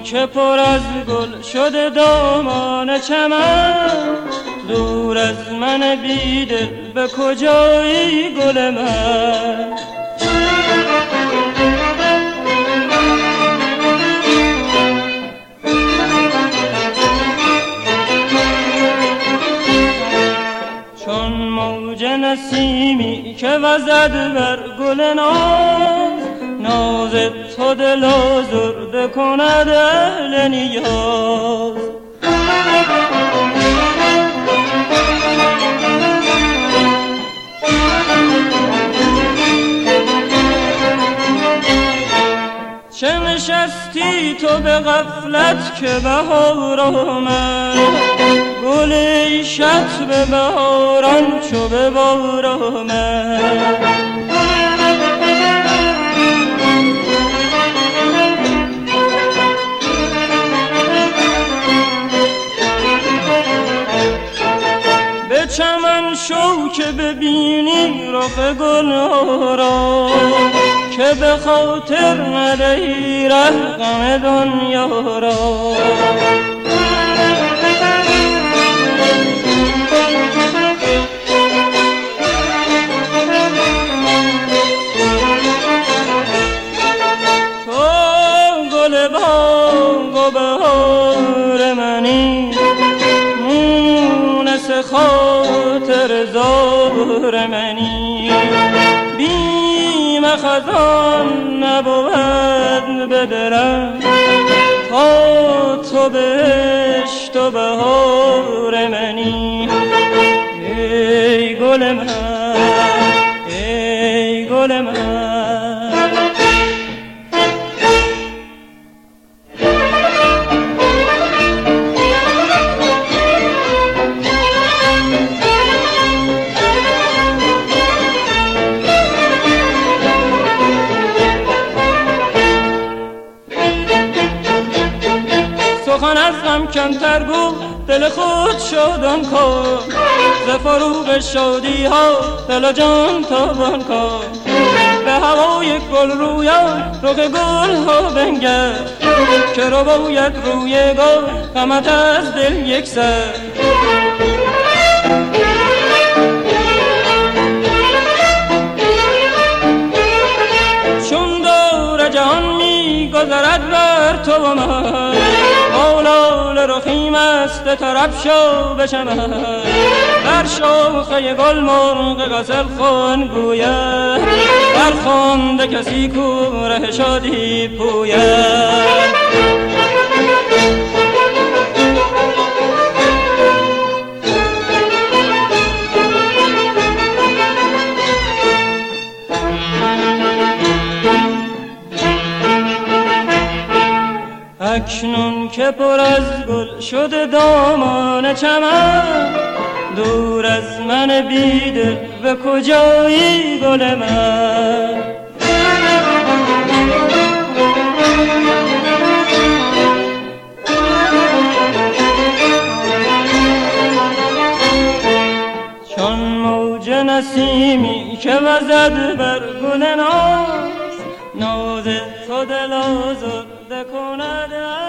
که پر از گل شده دامان چمن، دور از من بیدل به کجایی گل من؟ چون موج نسیمی که وزد بر گل ناز، ناز تو دل آزرده کند اهل نیاز. چه نشستی تو به غفلت که بهار آمد، گل عیشت به بهاران چو به بار آمد. به چمن شو که ببینی رخ گلها را، که به خاطر ندهی ره غم دنیا را. تو گل باغ و بهار منی، مونس خاطر زار منی. بیم خزان نبود به دلم، تا تو بهشت و بهار منی. ای گل من، ای گل من. سخن از غم کمتر گو، دل خود شادان کن. ز فروغ شادی ها دل و جان تابان کن. به هوای گل رویان رخ گل ها بنگر، که رو باید روی گل غمت از دل یک سر. چون دور جهان می گذرد بر تو و من، آلال رخیم است طرب شو به چمن. بر شاخه گل مرغ غزل خوان گوید، برخوانده کسی کو ره شادی پوید. اکنون که پر از گل شده دامان چمن، دور از من بیدل به کجایی گل من؟ چون موج نسیمی که وزد بر گل ناز، ناز تو دل آزرده کند.